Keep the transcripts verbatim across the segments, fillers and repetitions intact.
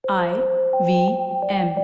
I V M.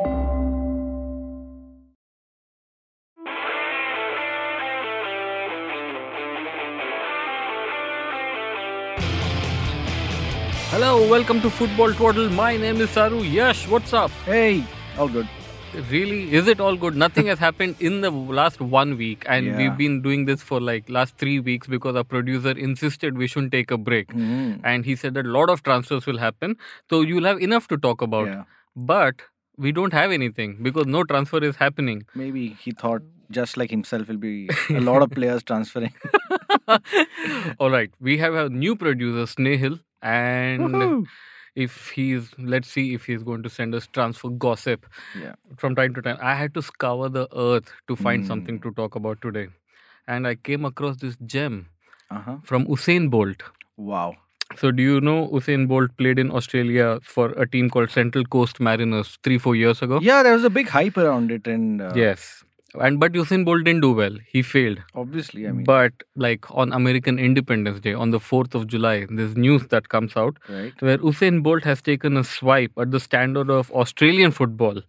Hello, welcome to Football Twaddle. My name is Saru. Yash, what's up? Hey, all good. Really? Is it all good? Nothing has happened in the last one week, and Yeah. we've been doing this for like last three weeks because our producer insisted we shouldn't take a break, Mhm. and he said that a lot of transfers will happen, so you'll have enough to talk about. Yeah. But we don't have anything because no transfer is happening. Maybe he thought just like himself will be a lot of players transferring. All right, we have a new producer, Snehil, and Woohoo! if he's let's see if he's going to send us transfer gossip Yeah. from time to time. I had to scour the earth to find something Mm. to talk about today, and I came across this gem Uh-huh. from Usain Bolt. Wow. So do you know Usain Bolt played in Australia for a team called Central Coast Mariners three four years ago? Yeah, there was a big hype around it, and uh, Yes. And but Usain Bolt didn't do well. He failed. obviously, I mean, But like on American Independence Day, on the fourth of July, there's news that comes out right? where Usain Bolt has taken a swipe at the standard of Australian football.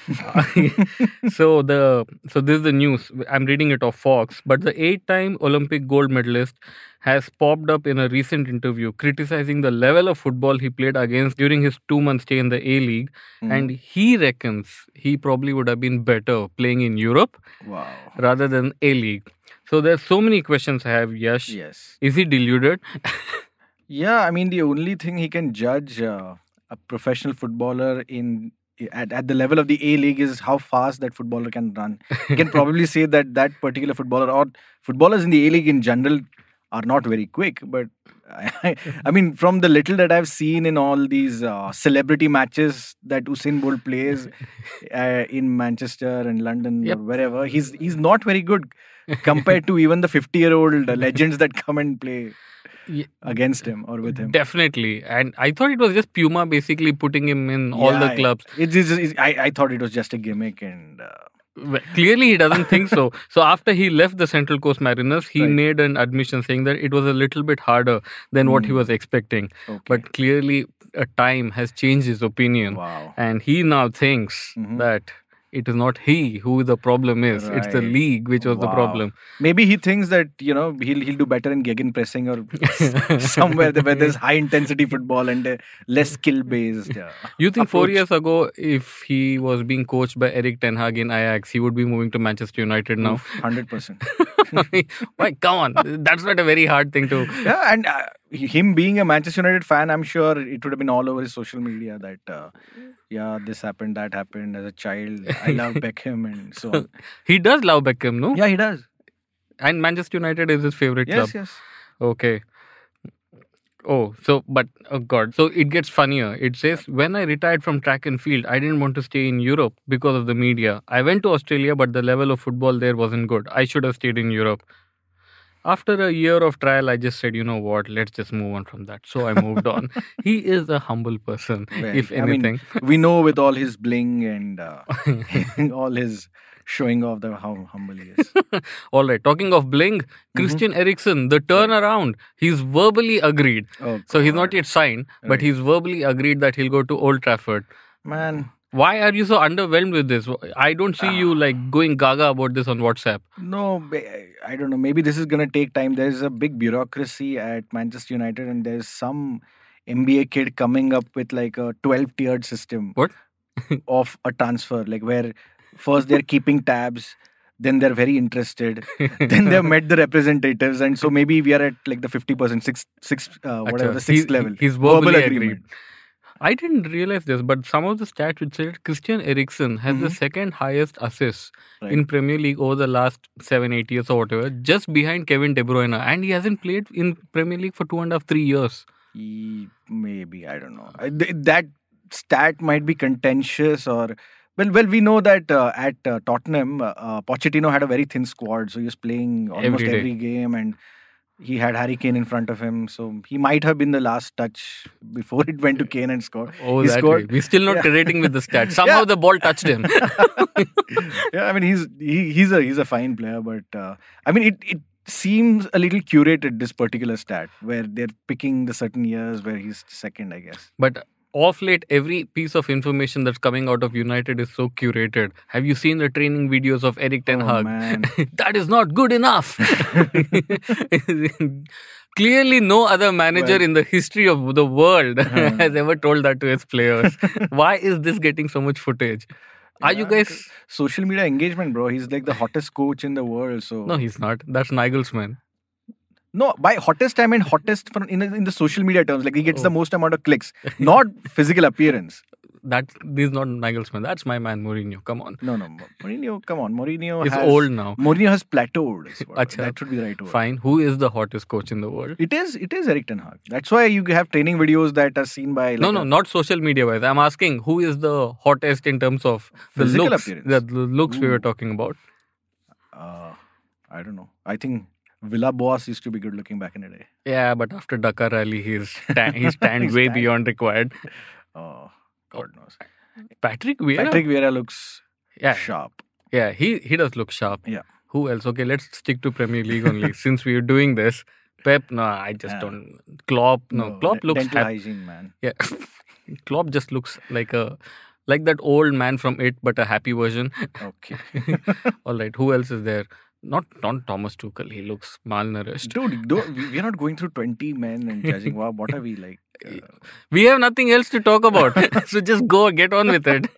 so the so this is the news. I'm reading it off Fox, but the eight-time Olympic gold medalist has popped up in a recent interview criticizing the level of football he played against during his two-month stay in the A League, Mhm. and he reckons he probably would have been better playing in Europe Wow. rather than A League. So there's so many questions I have. Yash, Yes. is he deluded? Yeah, I mean, the only thing he can judge uh, a professional footballer in at, at the level of the A League is how fast that footballer can run. He can probably say that that particular footballer or footballers in the A League in general are not very quick. But I, I mean, from the little that I've seen in all these uh, celebrity matches that Usain Bolt plays uh, in Manchester and London Yep. or wherever, he's he's not very good compared to even the fifty-year-old legends that come and play Ye- against him or with him. Definitely. And I thought it was just Puma basically putting him in all the Yeah, clubs. It's, it's, it's- I, I thought it was just a gimmick, and uh, Well, clearly, he doesn't think so. So after he left the Central Coast Mariners, he Right. made an admission saying that it was a little bit harder than what he Hmm. was expecting. okay. But clearly, a time has changed his opinion, Wow. and he now thinks Mhm. that it is not he who the problem is; it's the Right. league which was the Wow. problem. Maybe he thinks that you know he'll he'll do better in gegen pressing or s- somewhere where there's high intensity football and uh, less skill based. Uh, You think four approach. years ago, if he was being coached by Eric Ten Hag in Ajax, he would be moving to Manchester United now? Hundred percent. Why? Come on, that's not a very hard thing to. Yeah, and uh, him being a Manchester United fan, I'm sure it would have been all over his social media that uh, yeah, this happened, that happened as a child. I love Beckham and so on. He does love Beckham, no? Yeah, he does. And Manchester United is his favorite Yes, club. yes. Okay. Oh, so, but, oh God. So it gets funnier. It says, when I retired from track and field, I didn't want to stay in Europe because of the media. I went to Australia, but the level of football there wasn't good. I should have stayed in Europe. After a year of trial, I just said, you know what, let's just move on from that. So I moved on. He is a humble person, Very. if I mean, anything. we know with all his bling and uh, all his showing off the how humble he is. All right, talking of bling, Christian Eriksen, the turnaround, he's verbally agreed. Oh, So he's not God. yet signed, but Right. he's verbally agreed that he'll go to Old Trafford. Man, Why are you so underwhelmed with this? I don't see you Ah. like going gaga about this on WhatsApp. no, ba- I don't know. Maybe this is gonna take time. There's a big bureaucracy at Manchester United, and there's some M B A kid coming up with like a twelve-tiered system What? of a transfer, like where first they're keeping tabs. Then they're very interested. Then they've met the representatives, and so maybe we are at like the fifty percent, six, six, uh, whatever Acha, the sixth he- level. He's verbally agreed. I didn't realize this, but some of the stats which said Christian Eriksen has the Mhm. second highest assists Right. in Premier League over the last seven, eight years or whatever, just behind Kevin De Bruyne, and he hasn't played in Premier League for two and a half, three years. Ye- Maybe I don't know. I- th- That stat might be contentious, or well, well, we know that uh, at uh, Tottenham, uh, uh, Pochettino had a very thin squad, so he was playing almost Every day. every game, and he had Harry Kane in front of him, so he might have been the last touch before it went to Kane and scored. Oh, He that scored- way. We're still not Yeah. crediting with the stats. Somehow Yeah. the ball touched him. Yeah, I mean he's he, he's a he's a fine player, but uh, I mean it it seems a little curated, this particular stat where they're picking the certain years where he's second, I guess. But off late, every piece of information that's coming out of United is so curated. Have you seen the training videos of Eric Ten Oh, Hag? man. That is not good enough. Clearly, no other manager Well- in the history of the world Uh. has ever told that to his players. Why is this getting so much footage? Are you Yeah, guys? because social media engagement, bro? He's like the hottest coach in the world. So No, he's not. That's Nagelsmann. No, by hottest I mean hottest from in, in the social media terms. Like he gets the Oh. most amount of clicks, not physical appearance. That this is not Nagelsmann. That's my man Mourinho. Come on, No, no, Mourinho. Come on, Mourinho. he's has, old now. Mourinho has plateaued. is what- Acha. That should be the right word. Fine. Who is the hottest coach in the world? It is. It is Eric Ten Hag. That's why you have training videos that are seen by. Like No, no, a- not social media wise. I'm asking who is the hottest in terms of the Physical looks. appearance. The, the looks we were Ooh. talking about. Uh, I don't know. I think Villa Boas used to be good looking back in the day. Yeah, but after Dakar Rally, he's tan- he's tanned He's way tanned. beyond required. Oh, God knows. Patrick Vieira. Patrick Vieira looks yeah, sharp. yeah, he he does look sharp. Yeah. Who else? Okay, let's stick to Premier League only. Since we are doing this, Pep. No, I just Yeah. don't. Klopp. No, Klopp de- looks dental happy. hygiene, man. Yeah, Klopp just looks like a like that old man from It, but a happy version. Okay. All right, who else is there? Not not Thomas Tuchel. He looks malnourished. Dude, don't, we- we're not going through twenty men and judging. Wow, what are we like? Uh, We have nothing else to talk about, so just go get on with it.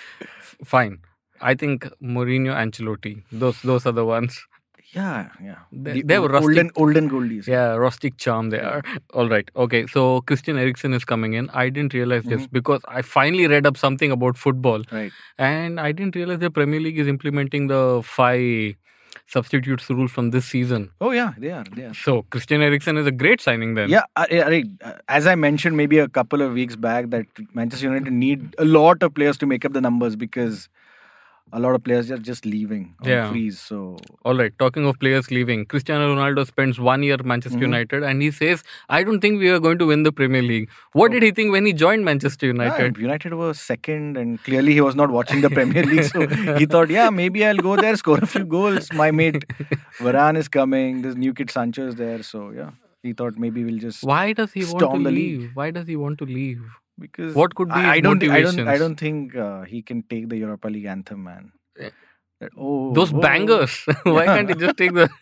Fine. I think Mourinho, Ancelotti. Those those are the ones. yeah, yeah. They- The they have old- rustic- olden, olden goldies. Yeah, rustic charm they are. All right. Okay. So Christian Eriksen is coming in. I didn't realize this Mhm. because I finally read up something about football, Right. and I didn't realize the Premier League is implementing the five substitutes rule from this season. Oh, yeah, they are. They are. So Christian Eriksen is a great signing then. Yeah, uh, yeah, right. Uh, As I mentioned maybe a couple of weeks back, that Manchester United need a lot of players to make up the numbers because a lot of players are just leaving on Yeah. freeze. So All right. Talking of players leaving, Cristiano Ronaldo spends one year at Manchester Mhm. United, and he says, "I don't think we are going to win the Premier League." What Oh. did he think when he joined Manchester yeah, United? United were second, and clearly he was not watching the Premier League. So he thought, yeah, maybe I'll go there, score a few goals. My mate Varane is coming. This new kid Sancho is there. So yeah, he thought maybe we'll just Why does he want Storm to the leave? league. Why does he want to leave? because What could be I, I his don't think I don't I motivations? don't think uh, he can take the Europa League anthem, man. Eh. That- oh, Those oh. bangers. Why Yeah. can't he just take the?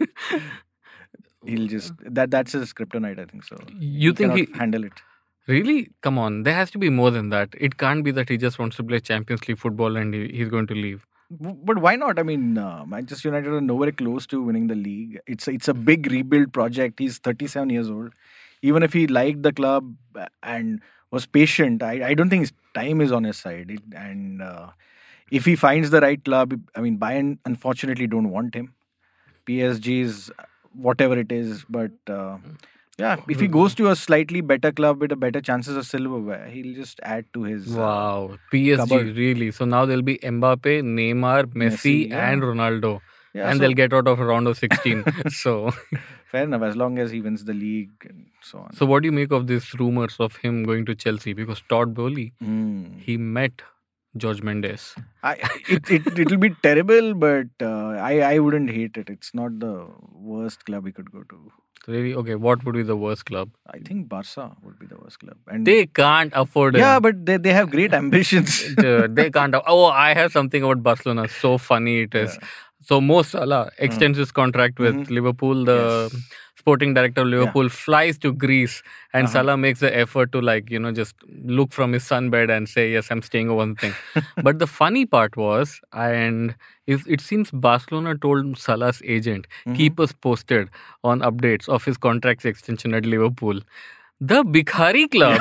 He'll just that that's his kryptonite, I think so. You think cannot he handle it? really? Come on, there has to be more than that. It can't be that he just wants to play Champions League football and he, he's going to leave. W- But why not? I mean, uh, Manchester United are nowhere close to winning the league. It's a, it's a big rebuild project. He's thirty-seven years old. Even if he liked the club uh, and was patient, I, I don't think his time is on his side. It, and uh, if he finds the right club, I mean, Bayern unfortunately don't want him. P S G is whatever it is, but uh, yeah, if he goes to a slightly better club with a better chances of silverware, he'll just add to his. uh, Wow, P S G cupboard. really. So now there'll be Mbappe, Neymar, Messi, Messi, yeah. and Ronaldo, yeah, and so they'll get out of a round of sixteen. so, fair enough as long as he wins the league and so on. so what do you make of these rumors of him going to Chelsea? Because Todd Bowley, Hmm. he met George Mendes. I, it it it'll be terrible, but uh, I I wouldn't hate it. It's not the worst club he could go to. Really? Okay, what would be the worst club? I think Barca would be the worst club. And They can't afford yeah, him. but they, they have great ambitions. Dude, they can't. Oh, I have something about Barcelona. So funny it is. Yeah. So Mo Salah extends his contract with Mhm. Liverpool. The Yes. sporting director of Liverpool flies to Greece, and Uh-huh. Salah makes the effort to, like, you know, just look from his sunbed and say, "Yes, I'm staying over." Thing. But the funny part was, and it, it seems Barcelona told Salah's agent, Mhm. keep us posted on updates of his contract's extension at Liverpool. The Bikhari club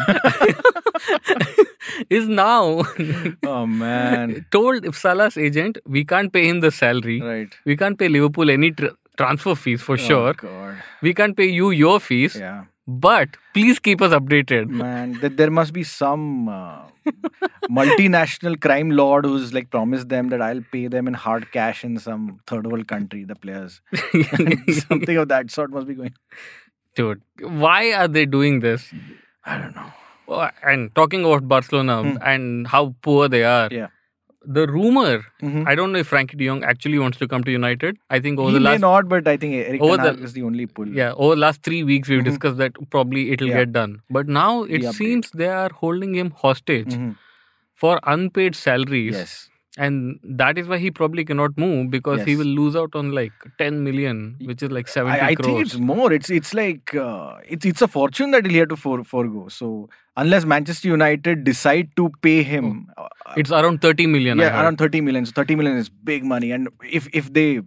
is now Oh man, told if Salah's agent, we can't pay him the salary, right? we can't pay Liverpool any tr- transfer fees for Oh, sure, God, we can't pay you your fees, yeah, but please keep us updated. man. Th- there must be some uh, multinational crime lord who's like promised them that I'll pay them in hard cash in some third world country. The players, something of that sort must be going. Dude, why are they doing this? I don't know. Oh, and talking about Barcelona Hmm. and how poor they are, Yeah. the rumor, Mhm. I don't know if Frankie de Jong actually wants to come to United. I think over He the may last not, but I think Eric over Ten Hag the- is the only pull. yeah, over the last three weeks we've Mhm. discussed that probably it'll Yeah. get done. But now it The update. seems they are holding him hostage Mhm. for unpaid salaries. Yes. And that is why he probably cannot move, because he Yes. will lose out on like ten million, which is like seventy I, I crores. think it's more. It's it's like uh, it's it's a fortune that he'll have to for, forego. So unless Manchester United decide to pay him, uh, It's around thirty million. I yeah, heard. around thirty million. So thirty million is big money. And if if they,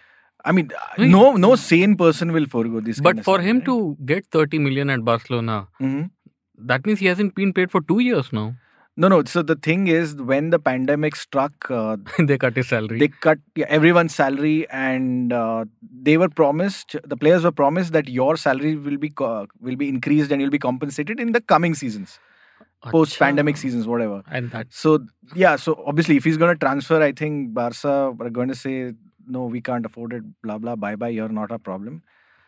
I mean, uh, Wait. no no sane person will forego this. But for him to get thirty million at Barcelona, hmm that means he hasn't been paid for two years now. no no. So the thing is, when the pandemic struck, uh, They cut his salary. they cut yeah, everyone's salary, and uh, they were promised. The players were promised that your salary will be co- will be increased and you'll be compensated in the coming seasons, post pandemic Acha. seasons, whatever. And that So yeah, so obviously if he's going to transfer, I think Barca are going to say no, we can't afford it. Blah blah. Bye bye. You're not a problem.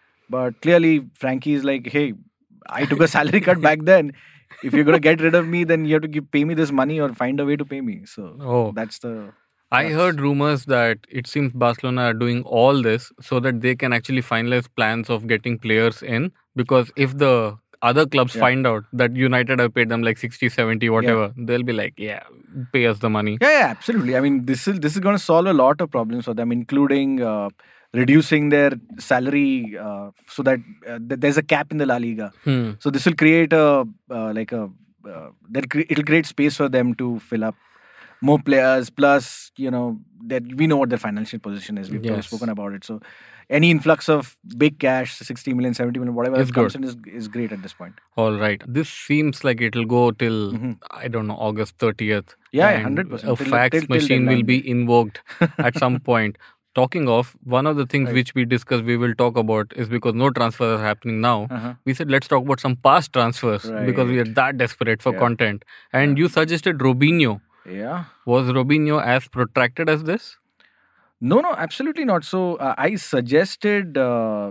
But clearly Frankie is like, hey, I took a salary cut back then. If you're going to get rid of me, then you have to give, pay me this money or find a way to pay me. So Oh. that's the. I Yes. heard rumors that it seems Barcelona are doing all this so that they can actually finalize plans of getting players in. Because if the other clubs Yeah. find out that United have paid them like sixty, seventy, whatever, they'll be like, yeah, pay us the money. Yeah, yeah, absolutely. I mean, this is this is going to solve a lot of problems for them, including uh, reducing their salary uh, so that uh, th- there's a cap in the La Liga. Hmm. So this will create a uh, like a uh, that cre- it'll create space for them to fill up more players. Plus, you know, that we know what their financial position is. We've Yes. spoken about it. So any influx of big cash, sixty million, seventy million, whatever Is that comes good. in is is great at this point. All right. This seems like it'll go till, Mhm. I don't know, August thirtieth. Yeah, yeah, And one hundred percent. A Till- fax till- till machine will deadline be invoked at some point. Talking of, one of the things Right. which we discussed, we will talk about is because no transfers are happening now. Uh-huh. We said let's talk about some past transfers because we are Right. that desperate for Yeah. content. And Yeah. you suggested Robinho. Yeah. Was Robinho as protracted as this? No, no, absolutely not. So uh, I suggested uh,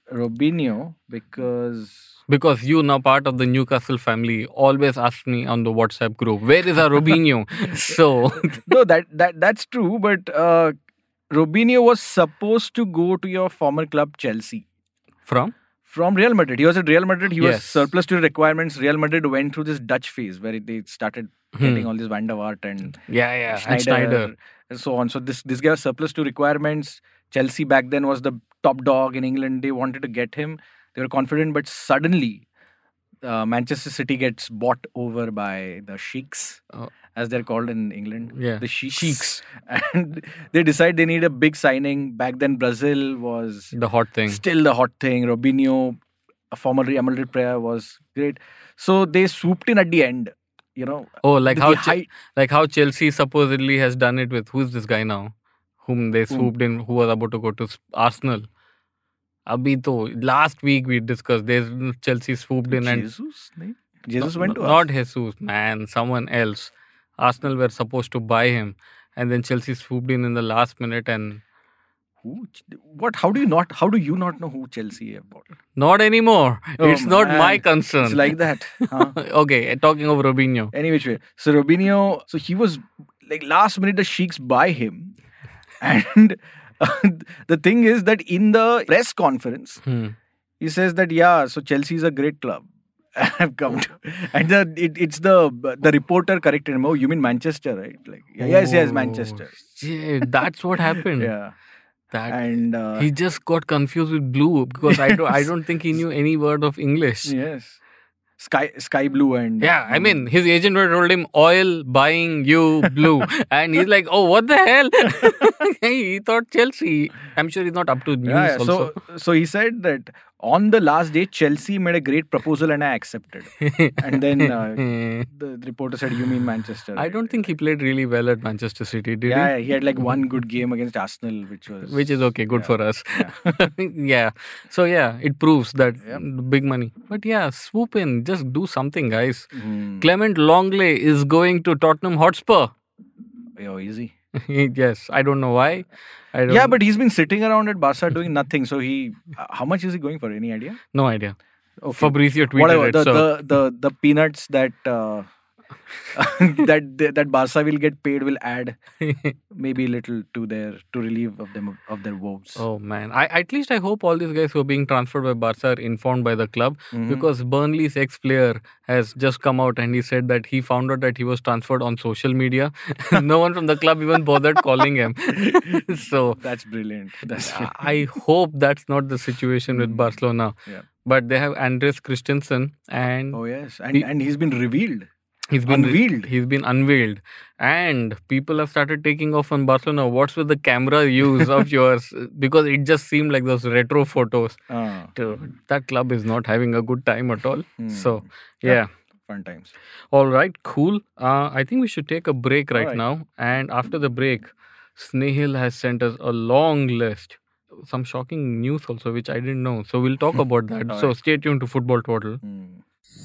Robinho because Because you, now part of the Newcastle family, always ask me on the WhatsApp group, where is our Robinho? So, no, that that that's true. But uh, Robinho was supposed to go to your former club Chelsea from? from Real Madrid. He was at Real Madrid. He was Yes. surplus to requirements. Real Madrid went through this Dutch phase where they started getting Hmm. all this Van der Vaart and Yeah, yeah. Schneider, And Schneider. and so on. So this this guy was surplus to requirements. Chelsea back then was the top dog in England. They wanted to get him. They were confident, but suddenly uh, Manchester City gets bought over by the Sheiks, Oh. as they're called in England. Yeah. The Sheiks. Sheiks. And they decide they need a big signing. Back then, Brazil was The hot thing. still the hot thing. Robinho, a former Real Madrid player, was great. So they swooped in at the end. You know, Oh, like the how high- Che- like how Chelsea supposedly has done it with, who's this guy now? Whom they swooped in, who was about to go to S- Arsenal. Abhi to, last week we discussed, there's Chelsea swooped in and Jesus, nahi? Jesus No, went no, to not Jesus, man, someone else. Arsenal were supposed to buy him, and then Chelsea swooped in in the last minute, and Who? What? How do you not? How do you not know who Chelsea have bought? not anymore. Oh, it's not my man. concern. It's like that. Huh? Okay, talking of Robinho. Any which way. So Robinho. So he was like last minute. The Sheiks buy him, and the thing is that in the press conference, Hmm. he says that yeah. So Chelsea is a great club. I've come to, and the it, it's the the reporter corrected him. Oh, you mean Manchester, right? Like yeah, yes, yes, Oh, Manchester. shit, that's what happened. Yeah, That and uh, he just got confused with blue because I don't I don't think he knew any word of English. yes, sky sky blue and Yeah, I mean, his agent would have told him oil buying you blue, and he's like, "Oh, what the hell?" He thought Chelsea. I'm sure he's not up to news. Yeah, yeah. Also, So, so he said that on the last day, Chelsea made a great proposal and I accepted. And then uh, the reporter said, "You mean Manchester?" I don't think he played really well at Manchester City, did Yeah, yeah, he had like one good game against Arsenal, which was he? Which is okay, good Yeah, for us. yeah. Yeah. So yeah, it proves that Yep. big money. But yeah, swoop in, just do something, guys. Hmm. Clement Longley is going to Tottenham Hotspur. Yo, easy. Yes, I don't know why. I don't, Yeah, but he's been sitting around at Barca doing nothing. So he, uh, how much is he going for? Any idea? no idea. Okay. Fabrizio tweeted Whatever it. the, so the the the peanuts that uh, that that Barca will get paid will add maybe a little to their to relieve of them of their woes. Oh man, I at least I hope all these guys who are being transferred by Barca are informed by the club, Mhm. because Burnley's ex-player has just come out and he said that he found out that he was transferred on social media. No one from the club even bothered calling him. So That's brilliant. That's I I hope that's not the situation with Mm. Barcelona. Yeah. But they have Andres Christensen, and Oh yes, and He- and he's been revealed. he's been unveiled. he's been unveiled, and people have started taking off on Barcelona. What's with the camera use of yours? Because it just seemed like those retro photos. Ah, Dude, that club is not having a good time at all. hmm. So Yeah. yeah. Fun times. All right, cool. Uh, I think we should take a break right, Alright. now. And after the break, Snehil has sent us a long list. Some shocking news also, which I didn't know. So we'll talk about that. So Alright. stay tuned to Football Twaddle. Hmm.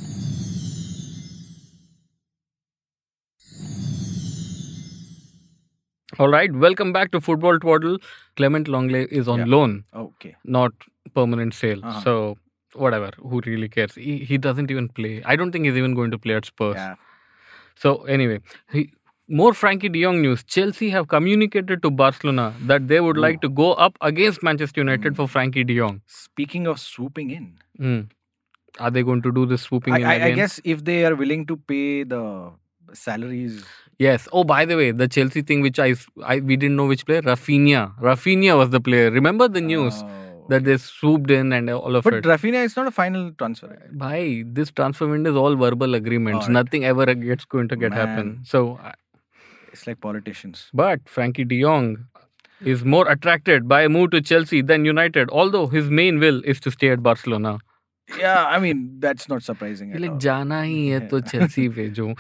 All right, welcome back to Football Twaddle. Clement Longley is on Yeah. loan, Okay. not permanent sale. Uh-huh. So whatever, who really cares? He, he doesn't even play. I don't think he's even going to play at Spurs. Yeah. So anyway, he, more Frankie de Jong news. Chelsea have communicated to Barcelona that they would like Ooh. to go up against Manchester United Mm. for Frankie de Jong. Speaking of swooping in, Hmm. Are they going to do this swooping I, in I, again? I guess if they are willing to pay the salaries, Yes. Oh, by the way, the Chelsea thing, which I, I we didn't know which player. Rafinha. Rafinha was the player. Remember the news Oh, that okay. they swooped in and all of But it. Rafinha is not a final transfer. right? Bhai, this transfer window is all verbal agreements. Alright. Nothing ever gets going to get happen. Man. So, I- It's like politicians. but Frankie de Jong is more attracted by a move to Chelsea than United, although his main will is to stay at Barcelona. Yeah, I mean that's not surprising at Like, all. जाना ही है तो Yeah. Chelsea भेजो.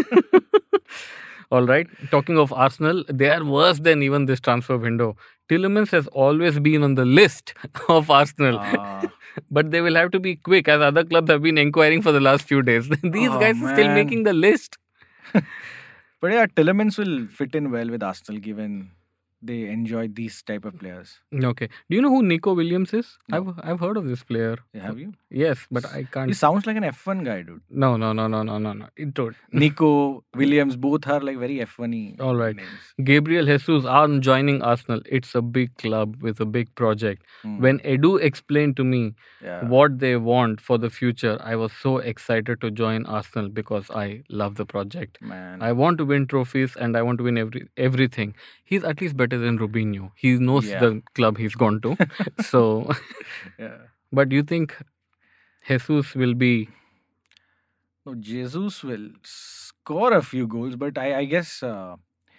All right. Talking of Arsenal, they are worse than even this transfer window. Tielemans has always been on the list of Arsenal, Ah, but they will have to be quick, as other clubs have been inquiring for the last few days. These Oh, guys are still man. making the list. but yeah, Tielemans will fit in well with Arsenal given they enjoy these type of players. Okay. Do you know who Nico Williams is? No. I've I've heard of this player. Have you? Yes, but I He can't. sounds like an F one guy, dude. No, no, no, no, no, no, no. It don't. Nico Williams, both are like very F one-y All right. names. Gabriel Jesus are joining Arsenal. It's a big club with a big project. Hmm. When Edu explained to me Yeah. what they want for the future, I was so excited to join Arsenal because I love the project. Man. I want to win trophies and I want to win every everything. He's at least better than Rubinho. He knows Yeah. the club he's gone to. So, yeah. but do you think Jesus will be? No, Jesus will score a few goals, but I, I guess uh,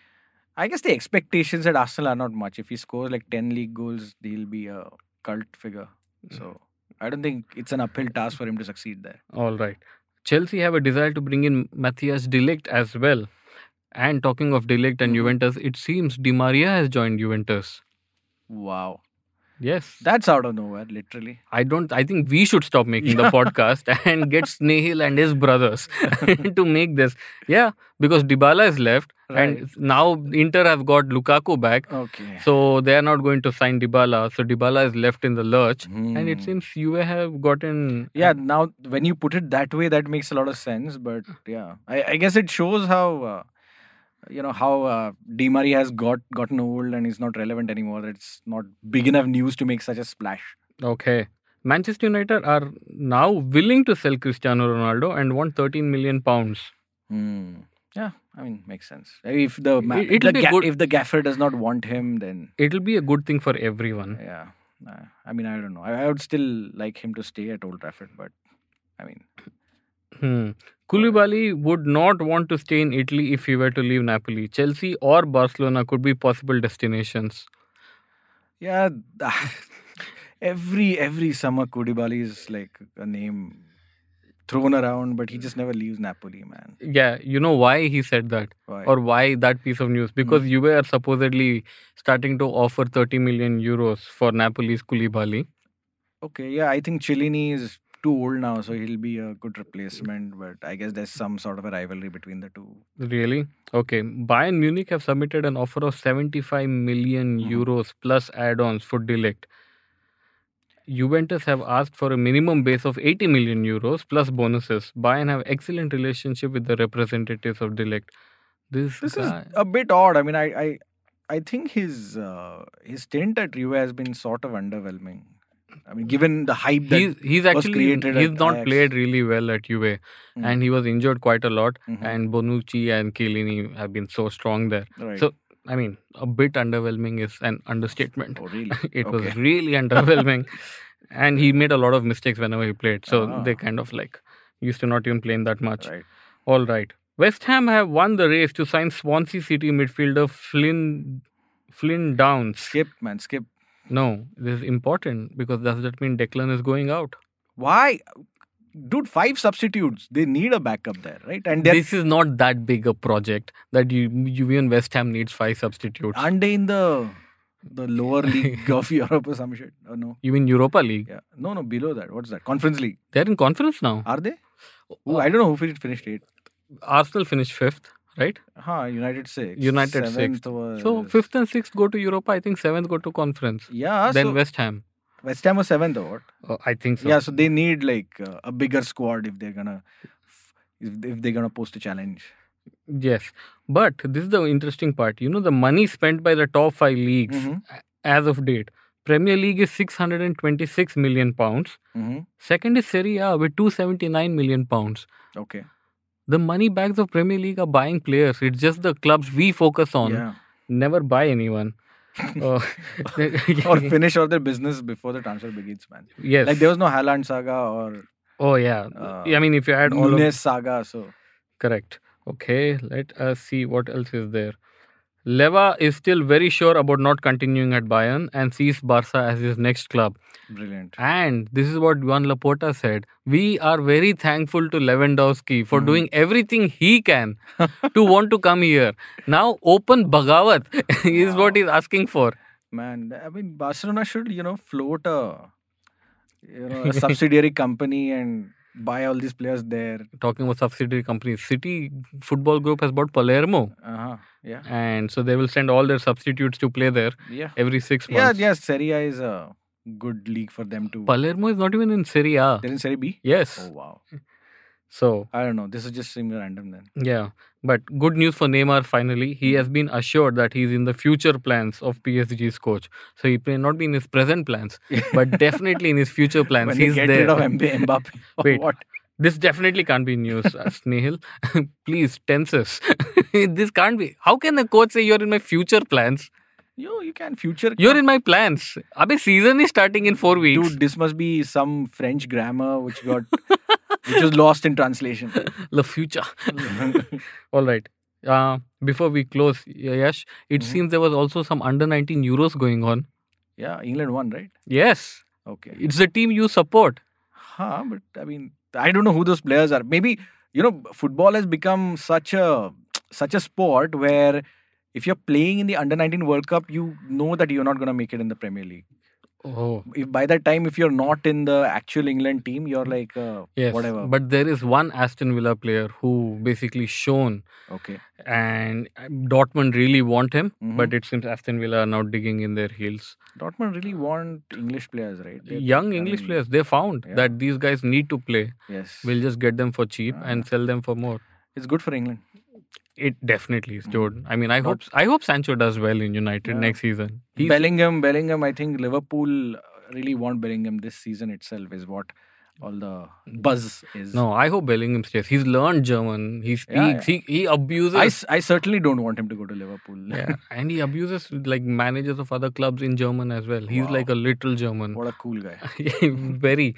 I guess the expectations at Arsenal are not much. If he scores like ten league goals, he'll be a cult figure. So I don't think it's an uphill task for him to succeed there. All right. Chelsea have a desire to bring in Matthias de Ligt as well. And talking of de Ligt and Mhm. Juventus, it seems Di Maria has joined Juventus. Wow. Yes. That's out of nowhere, literally. I don't. I think we should stop making the Yeah. podcast and get Snehil and his brothers to make this. Yeah, because Dybala is left, Right. and now Inter have got Lukaku back, Okay. so they are not going to sign Dybala. So Dybala is left in the lurch, and it Hmm. seems you have gotten. Yeah, now when you put it that way, that makes a lot of sense. But yeah, I, I guess it shows how uh, you know how uh, Di Maria has got gotten old and is not relevant anymore. It's not big enough news to make such a splash. Okay. Manchester United are now willing to sell Cristiano Ronaldo and want thirteen million pounds. Hmm. Yeah, I mean, makes sense. If the, ma- It- it'll the be ga- good- if the gaffer does not want him, then It'll be a good thing for everyone. yeah. Uh, I mean, I don't know. I, I would still like him to stay at Old Trafford, but I mean, Hmm. Koulibaly would not want to stay in Italy if he were to leave Napoli. Chelsea or Barcelona could be possible destinations. yeah. every every summer, Koulibaly is like a name thrown around, but he just never leaves Napoli, man. Yeah, you know why he said that? Why? Or why that piece of news? Because Juve are supposedly starting to offer thirty million euros for Napoli's Koulibaly. Okay, yeah, I think Cellini is too old now, so he'll be a good replacement. But I guess there's some sort of a rivalry between the two. Really? Okay. Bayern Munich have submitted an offer of seventy-five million Mhm. euros plus add-ons for De Ligt. Juventus have asked for a minimum base of eighty million euros plus bonuses. Bayern have excellent relationship with the representatives of De Ligt. This, This guy, is a bit odd. I mean, I I, I think his uh, his stint at Juve has been sort of underwhelming. I mean, given the hype that he's he's was actually created he's at not Ajax. played really well at Juve, Mm. and he was injured quite a lot. Mhm. And Bonucci and Chiellini have been so strong there. Right. So I mean, a bit underwhelming is an understatement. Oh, really? It was Okay. really underwhelming, and he made a lot of mistakes whenever he played. So Ah. they kind of like used to not even playing that much. Right. All right. West Ham have won the race to sign Swansea City midfielder Flynn Flynn Downs. Skip, man, skip. No, this is important because does that mean Declan is going out? Why? Dude, five substitutes. They need a backup there, right? And they're This is not that big a project that you, you even West Ham needs five substitutes. aren't they in the the lower league of Europe or some shit? Oh, no. You mean Europa League? Yeah. No, no, below that. What's that? Conference League. They're in conference now. Are they? Ooh, I don't know who finished, finished eighth. Arsenal finished fifth, right? Huh, United sixth. United Seventh sixth. was... So fifth and sixth go to Europa. I think seventh go to conference. Yeah, Then so West Ham. West Ham was seventh or what? Oh, I think so. Yeah, so they need like uh, a bigger squad if they're gonna if, if they're gonna post a challenge. Yes. But this is the interesting part. You know, the money spent by the top five leagues Mhm. as of date. Premier League is six hundred twenty-six million pounds. Mm-hmm. Second is Serie A with two hundred seventy-nine million pounds. Okay. The money bags of Premier League are buying players. It's just the clubs we focus on. Yeah. Never buy anyone. Uh, Or finish all their business before the transfer begins, man. yes. Like there was no Haaland saga or oh yeah. uh, I mean, if you add all of Nunes saga. So correct. Okay. Let us see what else is there. Leva is still very sure about not continuing at Bayern and sees Barca as his next club. brilliant. And this is what Juan Laporta said. We are very thankful to Lewandowski for Mhm. doing everything he can to want to come here. Now open Bagawat is what he's asking for. Man, I mean Barcelona should, you know, float a you know a subsidiary company and buy all these players there. Talking about subsidiary companies, City Football Group has bought Palermo. Uh-huh. Yeah. And so they will send all their substitutes to play there Yeah. every six Yeah, months. yes, Serie A is a good league for them to Palermo is not even in Serie A. They're in Serie B? Yes. Oh wow. So I don't know. This is just seeming random then. yeah, but good news for Neymar finally. He has been assured that he's in the future plans of P S G's coach. So he may not be in his present plans, but definitely in his future plans. When he's they get there. rid of Mb- Mbappe. or Wait. what? This definitely can't be news, uh, Snehal. Please, tenses. This can't be. How can the coach say you're in my future plans? Yo, you can future. You're in my plans. Abhi, season is starting in four weeks. Dude, this must be some French grammar which got which was lost in translation. The future. All right. Uh, before we close, Yash, it Mhm. seems there was also some under nineteen Euros going on. Yeah, England won, right? Yes. Okay. It's the team you support. Huh, but I mean, I don't know who those players are. Maybe, you know, football has become such a such a sport where if you're playing in the under nineteen World Cup, you know that you're not going to make it in the Premier League. Oh. If by that time, if you're not in the actual England team, you're like uh, Yes. whatever. But there is one Aston Villa player who basically shone, Okay. and Dortmund really want him, Mhm. but it seems Aston Villa are now digging in their heels. Dortmund really want English players, right? They- Young I English mean, players, they found yeah. that these guys need to play. Yes. We'll just get them for cheap Ah. and sell them for more. It's good for England. It definitely is, Mhm. dude. I mean, I Not- hope I hope Sancho does well in United Yeah. next season. He's, Bellingham, Bellingham, I think Liverpool really want Bellingham this season itself is what all the buzz is. no, I hope Bellingham stays. He's learned German. He speaks. Yeah, yeah. He he abuses. I, s- I certainly don't want him to go to Liverpool. yeah, and he abuses like managers of other clubs in German as well. He's Wow. like a little German. What a cool guy. Very.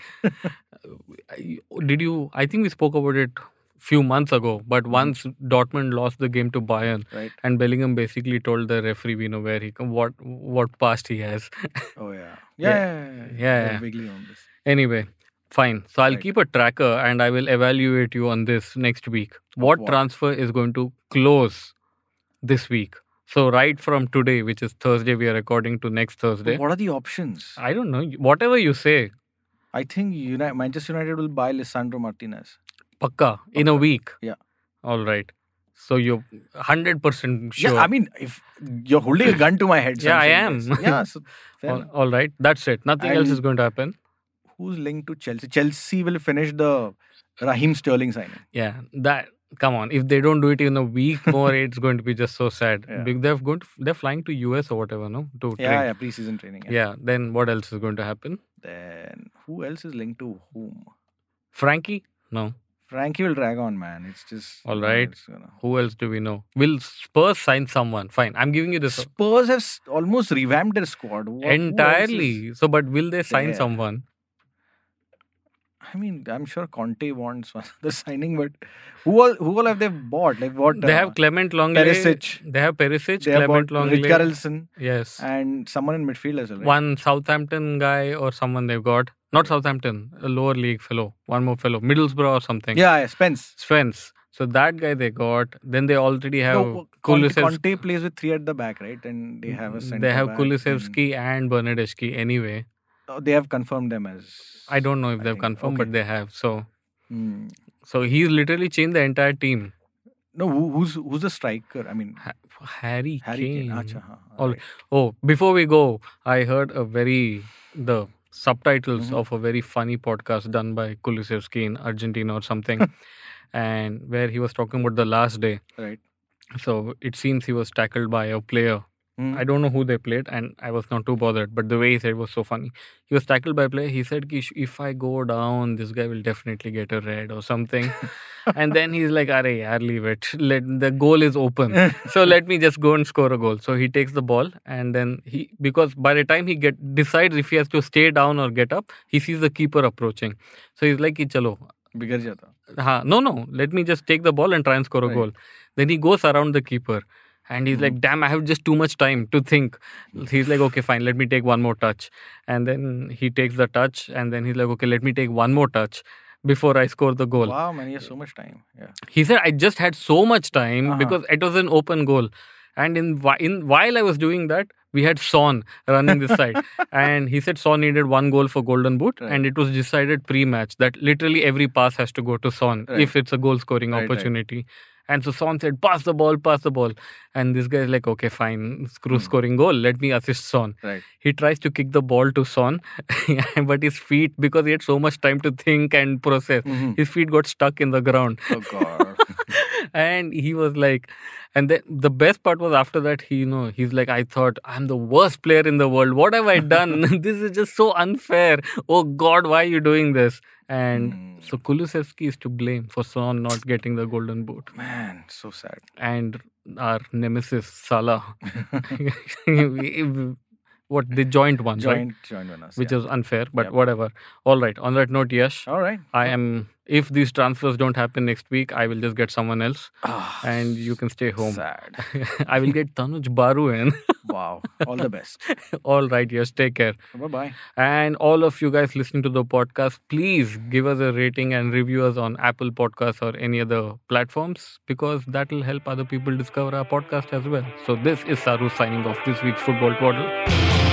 Did you? I think we spoke about it few months ago. But once Dortmund lost the game to Bayern, Right. and Bellingham basically told the referee, we know where he come, what what past he has. Oh, yeah. Yeah. Yeah. Yeah. yeah, Yeah, They're yeah. Wiggly on this. Anyway, fine. So I'll Right. keep a tracker and I will evaluate you on this next week. What, what? transfer is going to close this week? So right from today, which is Thursday, we are recording to next Thursday. What are the options? I don't know. Whatever you say, I think United, Manchester United will buy Lisandro Martinez. Pakka, in a Pakka. week. Yeah. All right. So you're one hundred percent sure. Yeah, I mean, if you're holding a gun to my head. so Yeah, I'm I saying am. yes. Yeah, so fair all, enough. all right. That's it. Nothing else is And- going to happen. Who's linked to Chelsea? Chelsea will finish the Raheem Sterling signing. Yeah, that. Come on. If they don't do it in a week more, it's going to be just so sad. Yeah. Big- They're going. To, they're flying to U S or whatever, no? To Yeah, train. yeah, preseason training. Yeah. Yeah. Then what else is going to happen? Then who else is linked to whom? Frankie? No. Frankie will drag on, man. It's just All you know, right. it's gonna- Who else do we know? Will Spurs sign someone? Fine. I'm giving you this Spurs have s- almost revamped their squad. What, who else is- entirely. So, but will they sign there? someone? I mean, I'm sure Conte wants one the signing, but who all who all have they bought? Like what? They uh, have Clement Longley. Perisic. They have Perisic, They have Clement bought Rich Longley. Garrison Yes. and someone in midfield as well. Right? One Southampton guy or someone they've got. Not Southampton, a lower league fellow. One more fellow. Middlesbrough or something. Yeah, yeah, Spence. Spence. So that guy they got. Then they already have No, Conte, Kulusevski. Conte plays with three at the back, right? And they have a center They have back Kulusevski and Bernadeschi anyway. and- Oh, they have confirmed them as. I don't know if I they've think- confirmed, okay. but they have. So Hmm. so he's literally changed the entire team. No, who, who's who's the striker? I mean, Ha- Harry, Harry Kane. Kane. Acha, ha, All alright. Oh, before we go, I heard a very the subtitles Mhm. of a very funny podcast done by Kulusevski in Argentina or something, and where he was talking about the last day. Right. So it seems he was tackled by a player. Hmm. I don't know who they played, and I was not too bothered. But the way he said was so funny. He was tackled by a player. He said, "Ki if I go down, this guy will definitely get a red or something." And then he's like, "Arey, yaar, leave it. Let the goal is open. So let me just go and score a goal." So he takes the ball, and then he because by the time he get decides if he has to stay down or get up, he sees the keeper approaching. So he's like, "Ki chalo, बिगड़ जाता. ha, no, no, let me just take the ball and try and score a Right. goal." Then he goes around the keeper. And he's like, damn, I have just too much time to think. He's like, okay, fine, let me take one more touch. And then he takes the touch. And then he's like, okay, let me take one more touch before I score the goal. Wow, man, he has so much time. Yeah. He said, I just had so much time Uh-huh. because it was an open goal. And in, whi- in while I was doing that, we had Son running this side. And he said Son needed one goal for Golden Boot. Right. And it was decided pre-match that literally every pass has to go to Son Right. if it's a goal-scoring Right, right. opportunity. And so Son said, pass the ball, pass the ball. And this guy is like, okay, fine, screw Hmm. scoring goal. Let me assist Son. Right. He tries to kick the ball to Son, but his feet, because he had so much time to think and process, Mhm. his feet got stuck in the ground. Oh God. And he was like, and then the best part was after that, he, you know, he's like, I thought I'm the worst player in the world. What have I done? This is just so unfair. Oh God, why are you doing this? And Hmm. so Kulusevski is to blame for Son not getting the golden boot. Man, so sad. And our nemesis, Salah. What, the joint one, right? Joint, joint on us. Which yeah. is unfair, but Yep. whatever. All right. On that note, Yash, All right. I am, if these transfers don't happen next week, I will just get someone else Ah, and you can stay home. Sad. I will get Tanuj Baru in. Wow. All the best. All right, yes, take care. Bye bye. And all of you guys listening to the podcast, please give us a rating and review us on Apple Podcasts or any other platforms because that will help other people discover our podcast as well. So this is Saru signing off this week's Football Twaddle.